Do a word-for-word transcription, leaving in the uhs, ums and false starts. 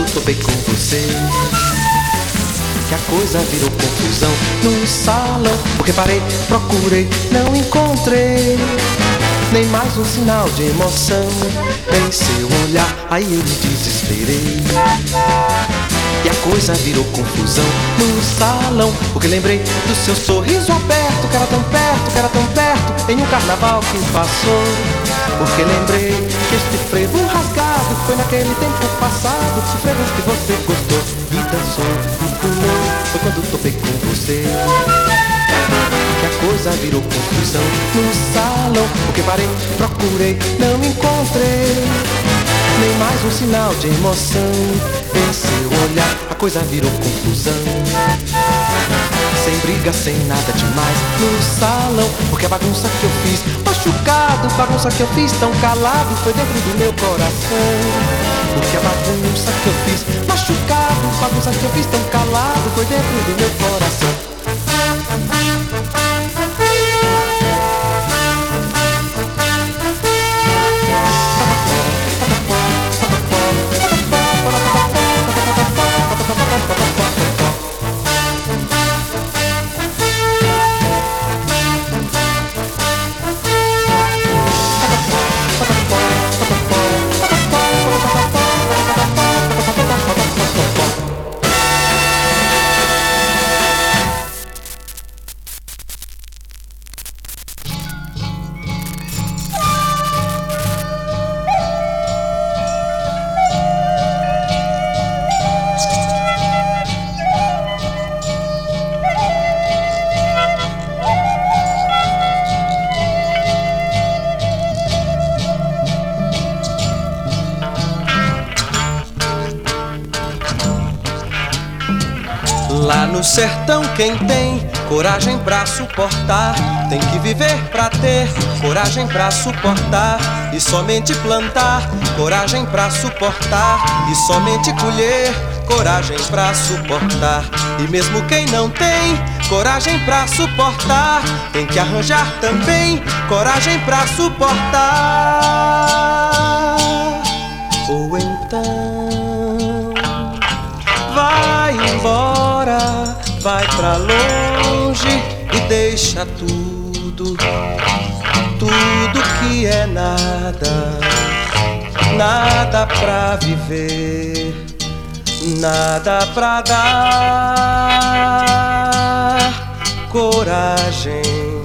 topei com você, que a coisa virou confusão no salão. Porque parei, procurei, não encontrei nem mais um sinal de emoção em seu olhar. Aí eu me desesperei e a coisa virou confusão no salão. Porque lembrei do seu sorriso aberto, que era tão perto, que era tão perto, em um carnaval que passou. Porque lembrei que este frevo rasgado foi naquele tempo passado, os frevos que você gostou e dançou e pulou. Foi quando topei com você que a coisa virou confusão no salão. Porque parei, procurei, não encontrei nem mais um sinal de emoção em seu olhar. A coisa virou confusão, sem briga, sem nada demais no salão. Porque a bagunça que eu fiz, machucado, bagunça que eu fiz tão calado, foi dentro do meu coração. Porque a bagunça que eu fiz, machucado, bagunça que eu fiz tão calado, foi dentro do meu coração. Lá no sertão quem tem coragem pra suportar, tem que viver pra ter coragem pra suportar, e somente plantar, coragem pra suportar, e somente colher, coragem pra suportar. E mesmo quem não tem coragem pra suportar, tem que arranjar também coragem pra suportar. Ou então vai embora, vai pra longe e deixa tudo, tudo que é nada, nada pra viver, nada pra dar coragem.